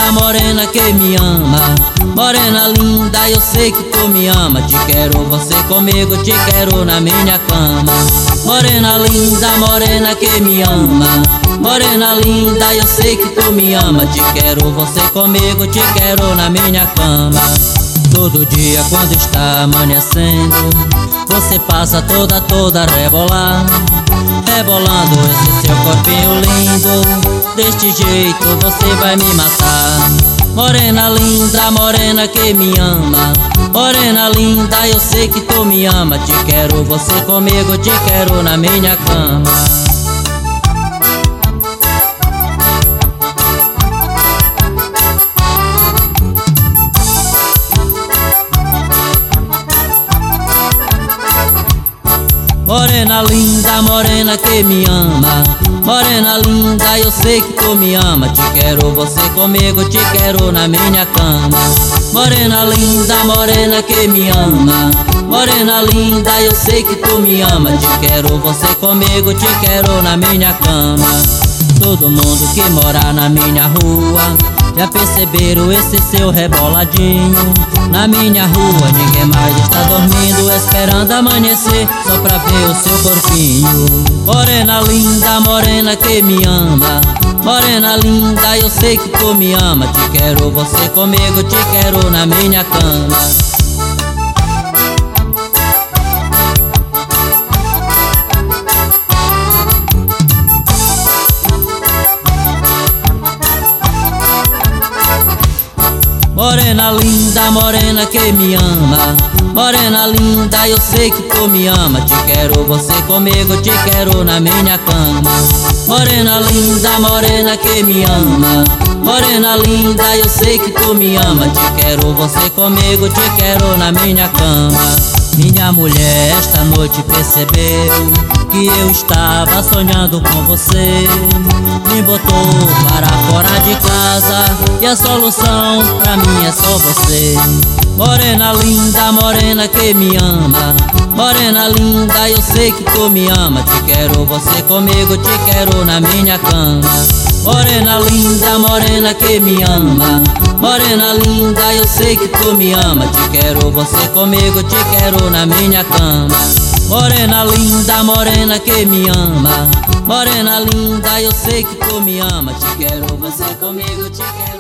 linda, morena que me ama. Morena linda, eu sei que tu me ama. Te quero, você comigo, te quero na minha cama. Morena linda, morena que me ama. Morena linda, eu sei que tu me ama. Te quero, você comigo, te quero na minha cama. Todo dia quando está amanhecendo, você passa toda rebolando, rebolando esse seu corpinho lindo. Deste jeito você vai me matar. Morena linda, morena que me ama. Morena linda, eu sei que tu me ama. Te quero, você comigo, te quero na minha cama. Morena linda, morena que me ama. Morena linda, eu sei que tu me ama. Te quero, você comigo, te quero na minha cama. Morena linda, morena que me ama. Morena linda, eu sei que tu me ama. Te quero, você comigo, te quero na minha cama. Todo mundo que mora na minha rua já perceberam esse seu reboladinho. Na minha rua ninguém mais está dormindo, esperando amanhecer só pra ver o seu corpinho. Morena linda, morena que me ama. Morena linda, eu sei que tu me ama. Te quero, você comigo, te quero na minha cama. Morena linda, morena que me ama. Morena linda, eu sei que tu me ama. Te quero, você comigo, te quero na minha cama. Morena linda, morena que me ama. Morena linda, eu sei que tu me ama. Te quero, você comigo, te quero na minha cama. Minha mulher esta noite percebeu que eu estava sonhando com você. Me botou para fora de casa e a solução pra mim é só você. Morena linda, morena que me ama. Morena linda, eu sei que tu me ama. Te quero, você comigo, te quero na minha cama. Morena linda, morena que me ama. Morena linda, eu sei que tu me ama. Te quero, você comigo, te quero na minha cama. Morena linda, morena que me ama. Morena linda, eu sei que tu me ama. Te quero, você comigo, te quero.